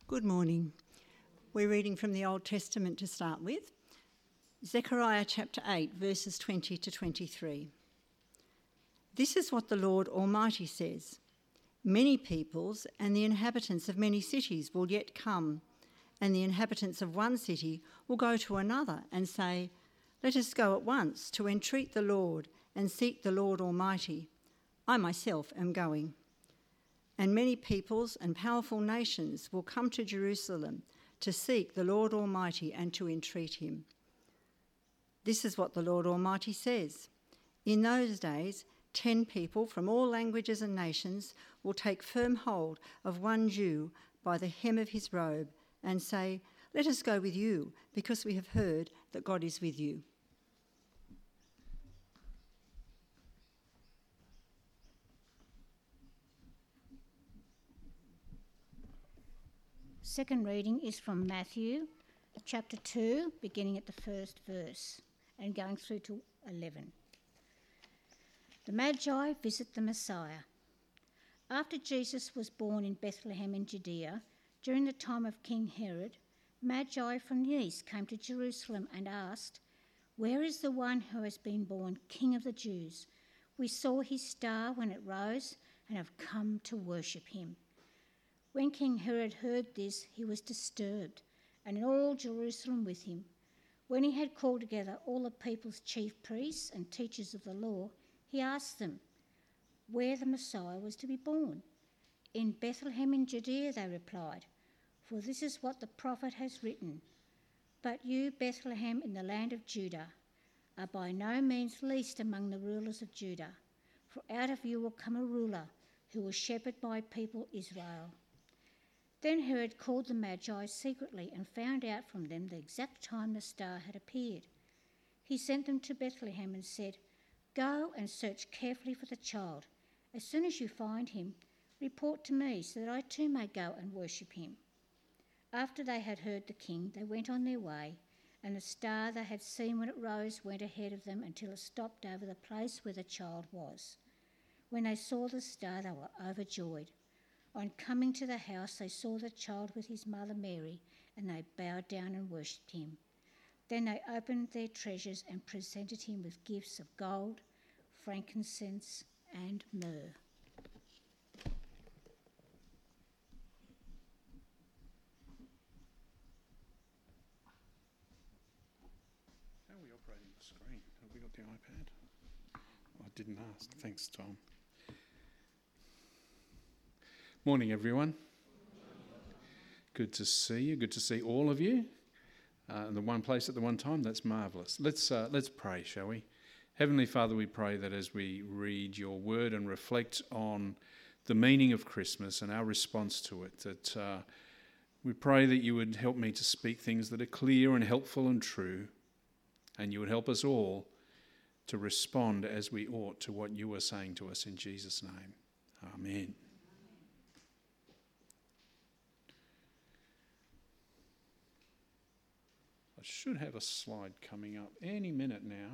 Good morning. We're reading from the Old Testament to start with. Zechariah chapter 8, verses 20 to 23. This is what the Lord Almighty says. Many peoples and the inhabitants of many cities will yet come, and the inhabitants of one city will go to another and say, "Let us go at once to entreat the Lord and seek the Lord Almighty. I myself am going." And many peoples and powerful nations will come to Jerusalem to seek the Lord Almighty and to entreat him. This is what the Lord Almighty says. In those days, 10 people from all languages and nations will take firm hold of one Jew by the hem of his robe and say, "Let us go with you, because we have heard that God is with you." Second reading is from Matthew chapter 2, beginning at the first verse and going through to 11. The Magi visit the Messiah. After Jesus was born in Bethlehem in Judea, during the time of King Herod, Magi from the east came to Jerusalem and asked, "Where is the one who has been born King of the Jews? We saw his star when it rose and have come to worship him." When King Herod heard this, he was disturbed, and all Jerusalem with him. When he had called together all the people's chief priests and teachers of the law, he asked them where the Messiah was to be born. "In Bethlehem in Judea," they replied, "for this is what the prophet has written. But you, Bethlehem, in the land of Judah, are by no means least among the rulers of Judah, for out of you will come a ruler who will shepherd my people Israel." Then Herod called the Magi secretly and found out from them the exact time the star had appeared. He sent them to Bethlehem and said, "Go and search carefully for the child. As soon as you find him, report to me so that I too may go and worship him." After they had heard the king, they went on their way, and the star they had seen when it rose went ahead of them until it stopped over the place where the child was. When they saw the star, they were overjoyed. On coming to the house, they saw the child with his mother Mary, and they bowed down and worshipped him. Then they opened their treasures and presented him with gifts of gold, frankincense, and myrrh. How are we operating the screen? Have we got the iPad? I didn't ask. Thanks, Tom. Morning, everyone. Good to see you. Good to see all of you in the one place at the one time. That's marvellous. Let's pray, shall we? Heavenly Father, we pray that as we read your word and reflect on the meaning of Christmas and our response to it, that we pray that you would help me to speak things that are clear and helpful and true, and you would help us all to respond as we ought to what you are saying to us in Jesus' name. Amen. I should have a slide coming up any minute now,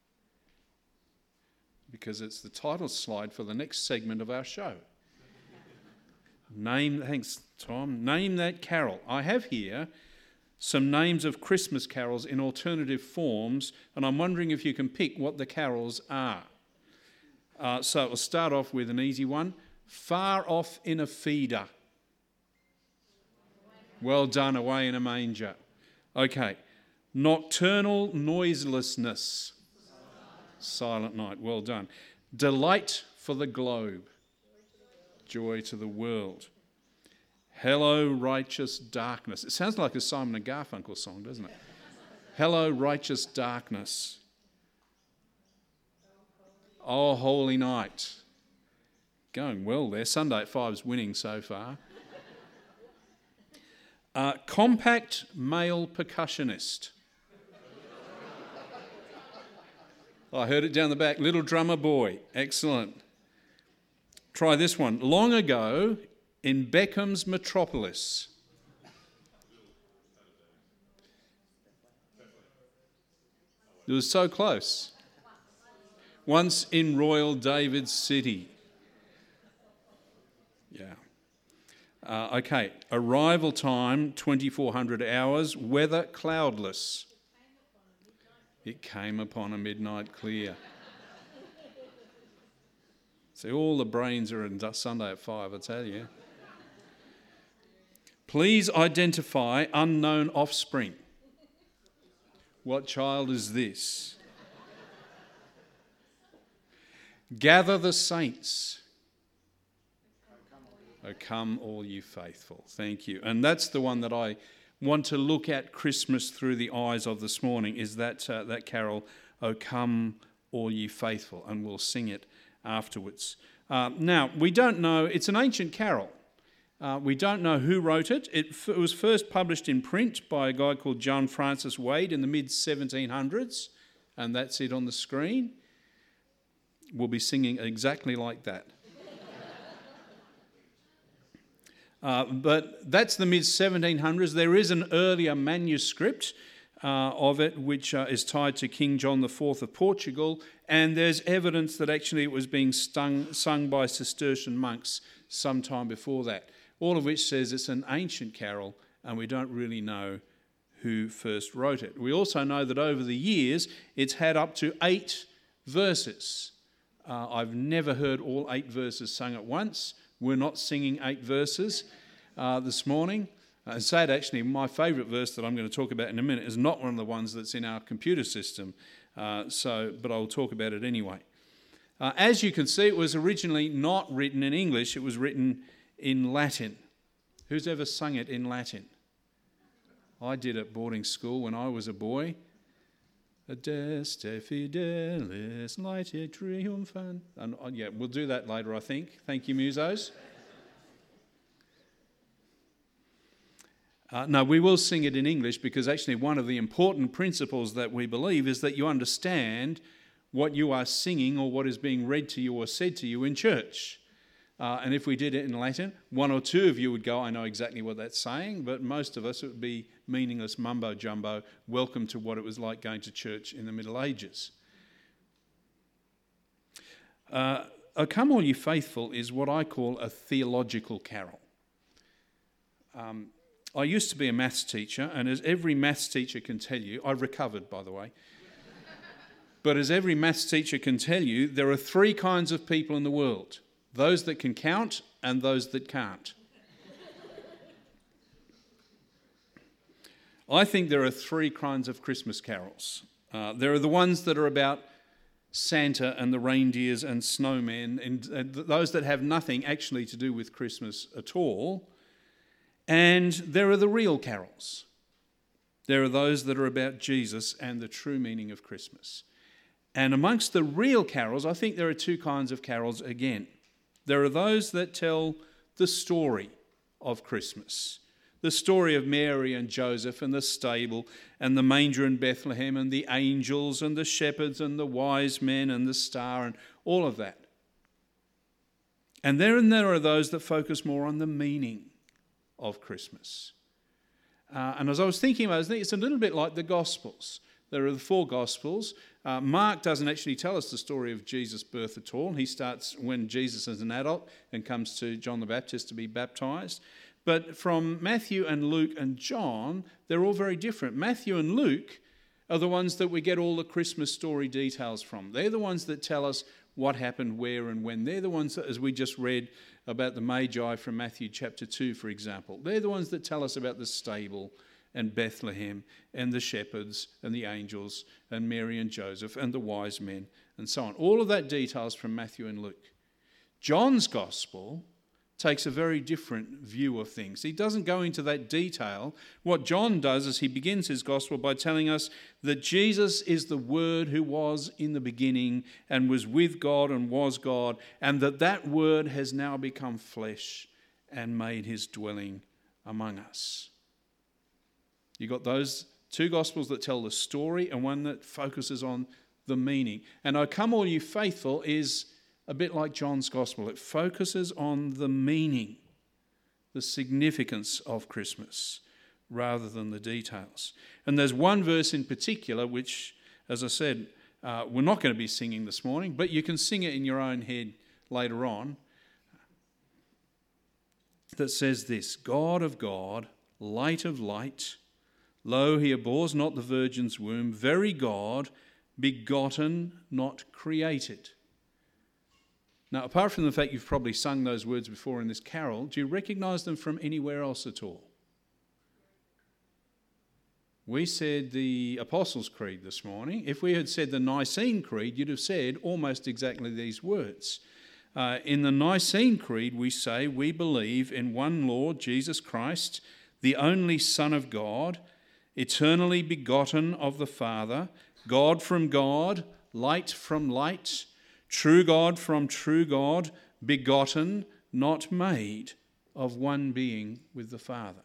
because it's the title slide for the next segment of our show. Thanks, Tom. Name that carol. I have here some names of Christmas carols in alternative forms, and I'm wondering if you can pick what the carols are. So we'll start off with an easy one. Far Off in a Feeder. Well done, Away in a Manger. Okay. Nocturnal Noiselessness. Silent Night. Well done. Delight for the Globe. Joy to the World. Hello, Righteous Darkness. It sounds like a Simon and Garfunkel song, doesn't it? Hello, Righteous Darkness. Oh, Holy Night. Going well there. Sunday at 5's winning so far. Compact Male Percussionist. I heard it down the back. Little Drummer Boy. Excellent. Try this one. Long Ago in Beckham's Metropolis. It was so close. Once in Royal David City. Yeah. Okay, arrival time 2400 hours, weather cloudless. It came upon a midnight clear. See, all the brains are in Sunday at 5, I tell you. Please identify unknown offspring. What child is this? Gather the saints. O come, all you faithful. Thank you. And that's the one that I want to look at Christmas through the eyes of this morning, is that carol, O come, all you faithful. And we'll sing it afterwards. Now, we don't know, it's an ancient carol. We don't know who wrote it. It was first published in print by a guy called John Francis Wade in the mid-1700s, and that's it on the screen. We'll be singing exactly like that. But that's the mid-1700s. There is an earlier manuscript of it, which is tied to King John IV of Portugal, and there's evidence that actually it was being sung by Cistercian monks sometime before that, all of which says it's an ancient carol, and we don't really know who first wrote it. We also know that over the years it's had up to 8 verses. I've never heard all 8 verses sung at once. We're not singing 8 verses this morning. Sad, actually, my favourite verse that I'm going to talk about in a minute is not one of the ones that's in our computer system, but I'll talk about it anyway. As you can see, it was originally not written in English, it was written in Latin. Who's ever sung it in Latin? I did at boarding school when I was a boy. Adeste fidelis laete triumphant. And yeah, we'll do that later, I think. Thank you, musos. No, we will sing it in English, because actually one of the important principles that we believe is that you understand what you are singing or what is being read to you or said to you in church. And if we did it in Latin, 1 or 2 of you would go, I know exactly what that's saying, but most of us, it would be meaningless mumbo-jumbo, welcome to what it was like going to church in the Middle Ages. O Come All You Faithful is what I call a theological carol. I used to be a maths teacher, and as every maths teacher can tell you, I recovered, by the way, but as every maths teacher can tell you, there are 3 kinds of people in the world: those that can count and those that can't. I think there are 3 kinds of Christmas carols. There are the ones that are about Santa and the reindeers and snowmen, and those that have nothing actually to do with Christmas at all. And there are the real carols. There are those that are about Jesus and the true meaning of Christmas. And amongst the real carols, I think there are 2 kinds of carols again. There are those that tell the story of Christmas, the story of Mary and Joseph and the stable and the manger in Bethlehem and the angels and the shepherds and the wise men and the star and all of that. And then there are those that focus more on the meaning of Christmas. And as I was thinking about it, it's a little bit like the Gospels. There are the 4 Gospels. Mark doesn't actually tell us the story of Jesus' birth at all. He starts when Jesus is an adult and comes to John the Baptist to be baptised. But from Matthew and Luke and John, they're all very different. Matthew and Luke are the ones that we get all the Christmas story details from. They're the ones that tell us what happened, where and when. They're the ones that, as we just read about the Magi from Matthew chapter 2, for example, they're the ones that tell us about the stable and Bethlehem and the shepherds and the angels and Mary and Joseph and the wise men and so on. All of that details from Matthew and Luke. John's Gospel takes a very different view of things. He doesn't go into that detail. What John does is he begins his Gospel by telling us that Jesus is the Word who was in the beginning and was with God and was God, and that Word has now become flesh and made his dwelling among us. You've got those 2 Gospels that tell the story and one that focuses on the meaning. And O Come All You Faithful is a bit like John's Gospel. It focuses on the meaning, the significance of Christmas, rather than the details. And there's one verse in particular which, as I said, we're not going to be singing this morning, but you can sing it in your own head later on. that says this: God of God, light of light, lo, he abhors not the virgin's womb, very God, begotten, not created. Now, apart from the fact you've probably sung those words before in this carol, do you recognise them from anywhere else at all? We said the Apostles' Creed this morning. If we had said the Nicene Creed, you'd have said almost exactly these words. In the Nicene Creed, we say, we believe in one Lord, Jesus Christ, the only Son of God, eternally begotten of the Father, God from God, light from light, true God from true God, begotten, not made, of one being with the Father.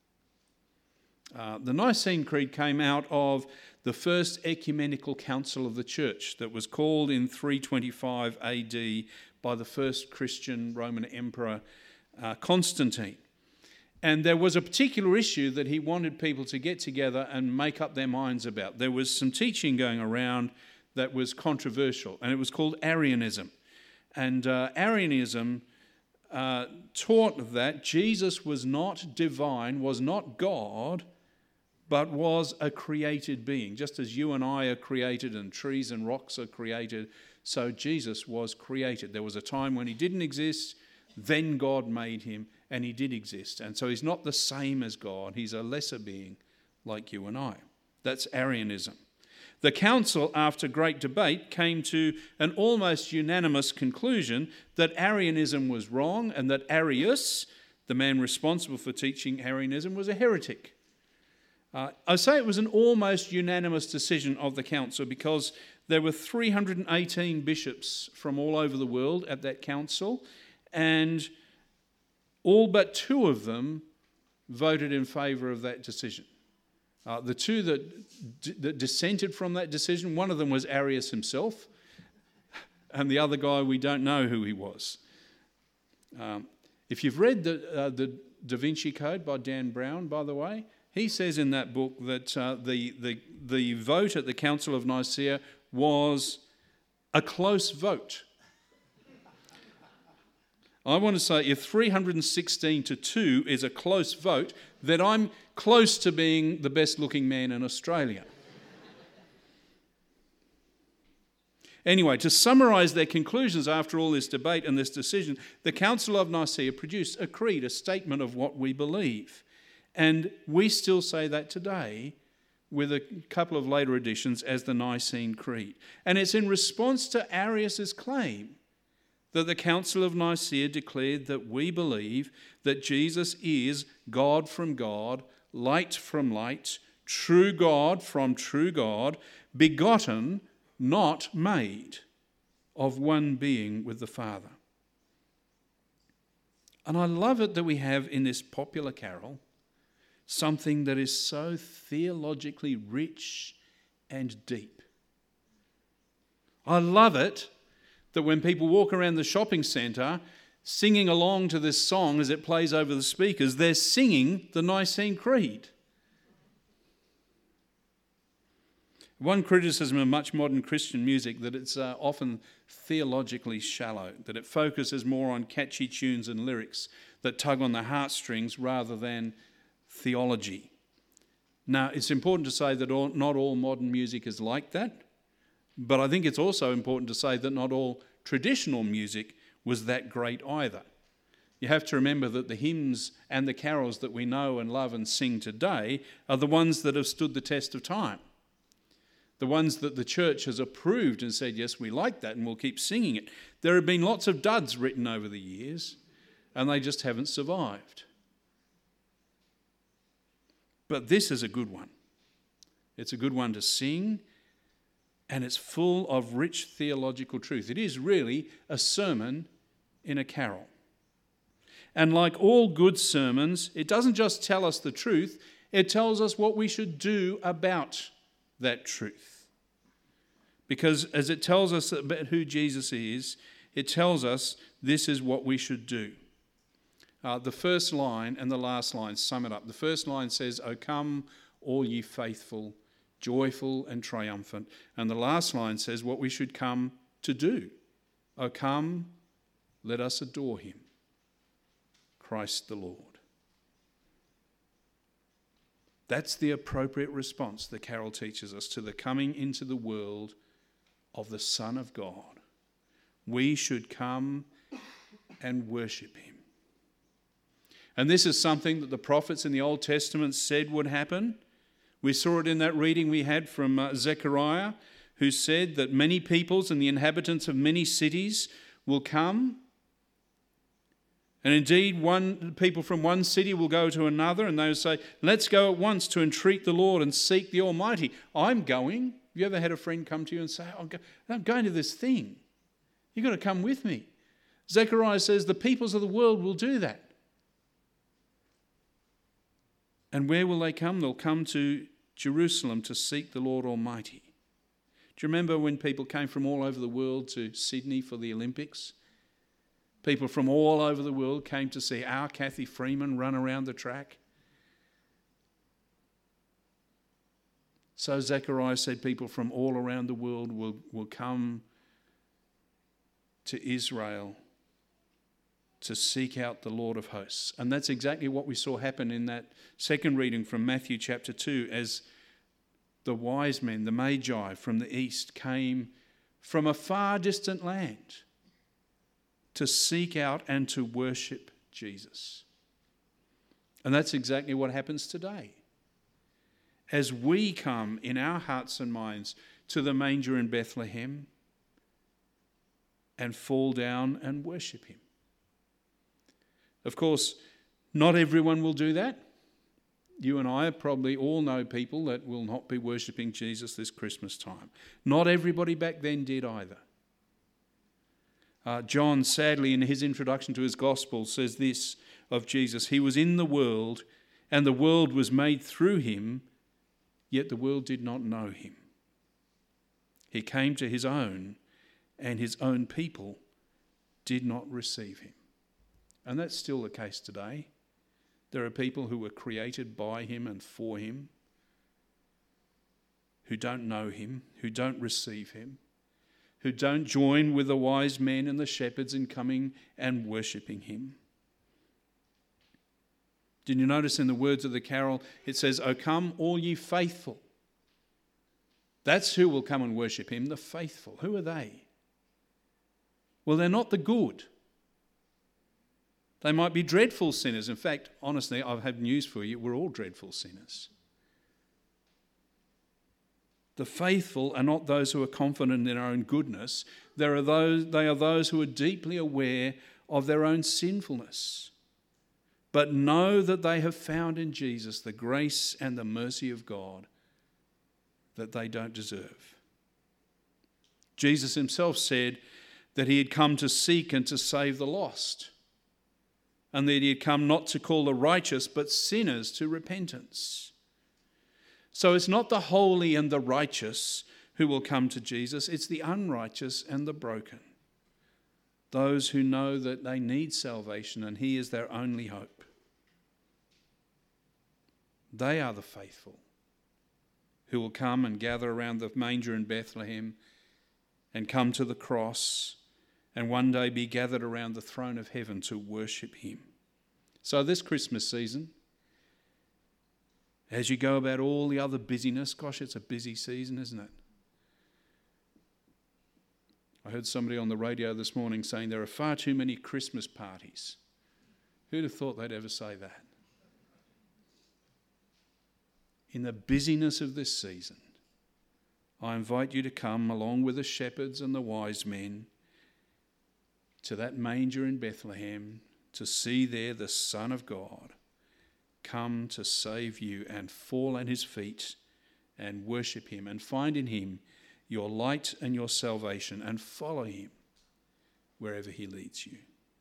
The Nicene Creed came out of the first ecumenical council of the church that was called in 325 AD by the first Christian Roman emperor, Constantine. And there was a particular issue that he wanted people to get together and make up their minds about. There was some teaching going around that was controversial, and it was called Arianism. And Arianism taught that Jesus was not divine, was not God, but was a created being. Just as you and I are created and trees and rocks are created, so Jesus was created. There was a time when he didn't exist, then God made him, and he did exist. And so he's not the same as God, he's a lesser being like you and I. That's Arianism. The council, after great debate, came to an almost unanimous conclusion that Arianism was wrong and that Arius, the man responsible for teaching Arianism, was a heretic. I say it was an almost unanimous decision of the council because there were 318 bishops from all over the world at that council, and all but 2 of them voted in favour of that decision. The 2 that dissented from that decision, one of them was Arius himself, and the other guy, we don't know who he was. If you've read the Da Vinci Code by Dan Brown, by the way, he says in that book that the vote at the Council of Nicaea was a close vote. I want to say if 316 to 2 is a close vote, then I'm close to being the best looking man in Australia. Anyway, to summarise their conclusions after all this debate and this decision, the Council of Nicaea produced a creed, a statement of what we believe. And we still say that today with a couple of later additions as the Nicene Creed. And it's in response to Arius's claim that the Council of Nicaea declared that we believe that Jesus is God from God, light from light, true God from true God, begotten, not made, of one being with the Father. And I love it that we have in this popular carol something that is so theologically rich and deep. I love it that when people walk around the shopping centre singing along to this song as it plays over the speakers, they're singing the Nicene Creed. One criticism of much modern Christian music that it's often theologically shallow, that it focuses more on catchy tunes and lyrics that tug on the heartstrings rather than theology. Now, it's important to say that not all modern music is like that, but I think it's also important to say that not all traditional music was that great either. You have to remember that the hymns and the carols that we know and love and sing today are the ones that have stood the test of time. The ones that the church has approved and said, yes, we like that and we'll keep singing it. There have been lots of duds written over the years and they just haven't survived. But this is a good one. It's a good one to sing, and it's full of rich theological truth. It is really a sermon in a carol. And like all good sermons, it doesn't just tell us the truth, it tells us what we should do about that truth. Because as it tells us about who Jesus is, it tells us this is what we should do. The first line and the last line sum it up. The first line says, "O come, all ye faithful, joyful and triumphant." And the last line says what we should come to do. "O come, let us adore him. Christ the Lord. That's the appropriate response, the carol teaches us, to the coming into the world of the Son of God. We should come and worship him. And this is something that the prophets in the Old Testament said would happen. We saw it in that reading we had from Zechariah, who said that many peoples and the inhabitants of many cities will come. And indeed, people from one city will go to another and they'll say, let's go at once to entreat the Lord and seek the Almighty. I'm going. Have you ever had a friend come to you and say, I'm going to this thing. You've got to come with me. Zechariah says the peoples of the world will do that. And where will they come? They'll come to Jerusalem to seek the Lord Almighty. Do you remember when people came from all over the world to Sydney for the Olympics? People from all over the world came to see our Kathy Freeman run around the track. So Zechariah said people from all around the world will come to Israel to seek out the Lord of hosts. And that's exactly what we saw happen in that second reading from Matthew chapter 2, as the wise men, the Magi from the east, came from a far distant land to seek out and to worship Jesus. And that's exactly what happens today. As we come in our hearts and minds to the manger in Bethlehem and fall down and worship him. Of course, not everyone will do that. You and I probably all know people that will not be worshipping Jesus this Christmas time. Not everybody back then did either. John, sadly, in his introduction to his gospel, says this of Jesus: he was in the world, and the world was made through him, yet the world did not know him. He came to his own, and his own people did not receive him. And that's still the case today. There are people who were created by him and for him, who don't know him, who don't receive him, who don't join with the wise men and the shepherds in coming and worshipping him. Did you notice in the words of the carol, it says, "O come, all ye faithful." That's who will come and worship him, the faithful. Who are they? Well, they're not the good. They might be dreadful sinners. In fact, honestly, I have news for you. We're all dreadful sinners. The faithful are not those who are confident in their own goodness. They are those who are deeply aware of their own sinfulness, but know that they have found in Jesus the grace and the mercy of God that they don't deserve. Jesus himself said that he had come to seek and to save the lost, and that he had come not to call the righteous but sinners to repentance. So it's not the holy and the righteous who will come to Jesus, it's the unrighteous and the broken. Those who know that they need salvation and he is their only hope. They are the faithful who will come and gather around the manger in Bethlehem and come to the cross and one day be gathered around the throne of heaven to worship him. So this Christmas season, as you go about all the other busyness, gosh, it's a busy season, isn't it? I heard somebody on the radio this morning saying there are far too many Christmas parties. Who'd have thought they'd ever say that? In the busyness of this season, I invite you to come along with the shepherds and the wise men to that manger in Bethlehem to see there the Son of God come to save you, and fall at his feet and worship him and find in him your light and your salvation, and follow him wherever he leads you.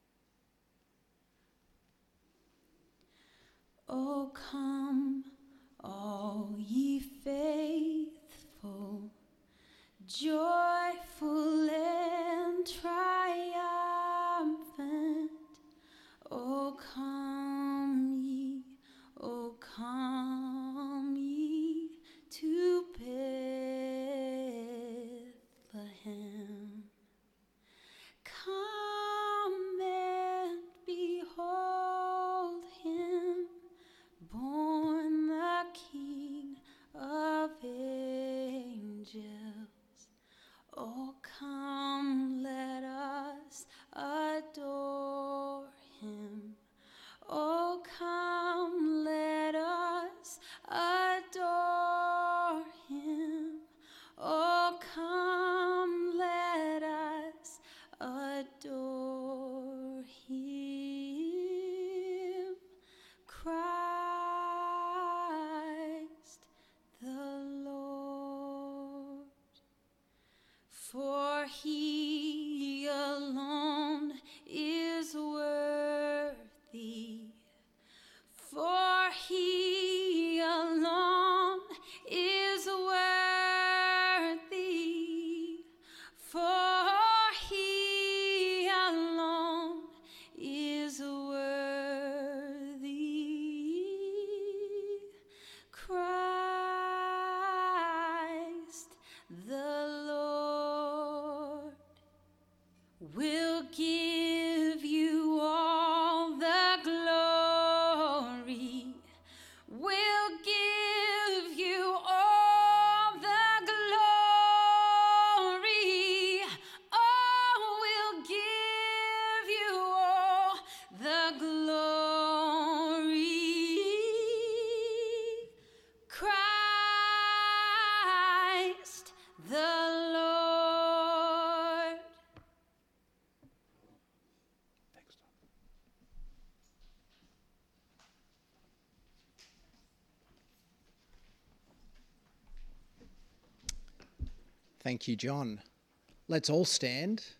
Oh, come, all ye faithful, joyful and triumphant. Oh, come ye to Bethlehem. Come and behold adore him. Oh, come, let us adore him. Oh, come, let us adore him. Christ the Lord. For he alone is worthy. For he alone is worthy. For he alone is worthy. Christ the Lord will give you all the glory. Will give you all the glory. Oh, will give you all the glory. Christ the Lord. Thanks, Tom. Thank you, John. Let's all stand